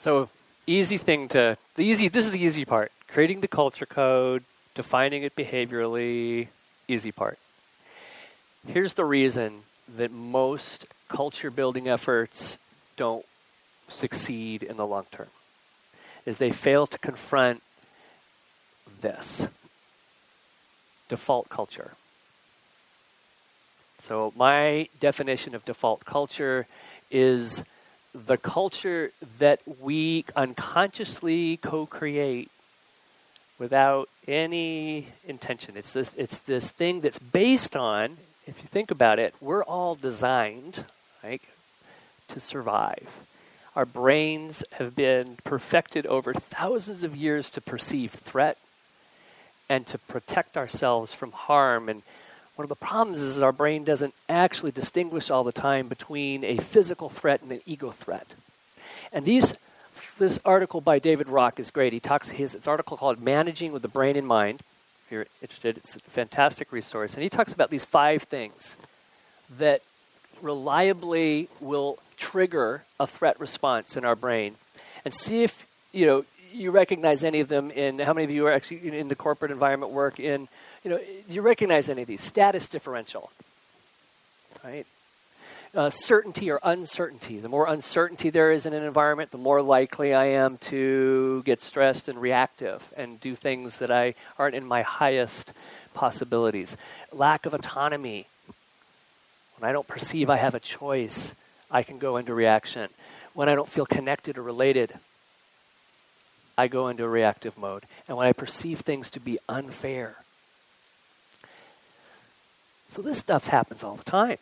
So this is the easy part. Creating the culture code, defining it behaviorally, easy part. Here's the reason that most culture building efforts don't succeed in the long term, is they fail to confront this default culture. So my definition of default culture is the culture that we unconsciously co-create without any intention. It's this thing that's based on, if you think about it, we're all designed, right, to survive. Our brains have been perfected over thousands of years to perceive threat and to protect ourselves from harm. And one of the problems is our brain doesn't actually distinguish all the time between a physical threat and an ego threat. And this article by David Rock is great. It's an article called Managing with the Brain in Mind. If you're interested, it's a fantastic resource. And he talks about these 5 things that reliably will trigger a threat response in our brain. And see if you recognize any of them. In how many of you are actually in the corporate environment work in, do you recognize any of these? Status differential, right? Certainty or uncertainty. The more uncertainty there is in an environment, the more likely I am to get stressed and reactive and do things that aren't in my highest possibilities. Lack of autonomy. When I don't perceive I have a choice, I can go into reaction. When I don't feel connected or related, I go into reactive mode. And when I perceive things to be unfair. So this stuff happens all the time.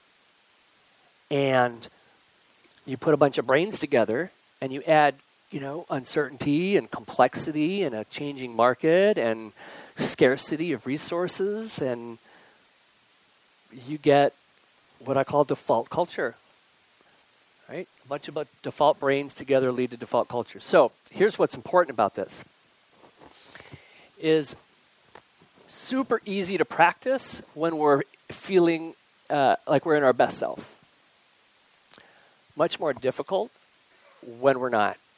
And you put a bunch of brains together and you add, uncertainty and complexity and a changing market and scarcity of resources, and you get what I call default culture. Right? A bunch of default brains together lead to default culture. So here's what's important about this. Is super easy to practice when we're feeling like we're in our best self. Much more difficult when we're not.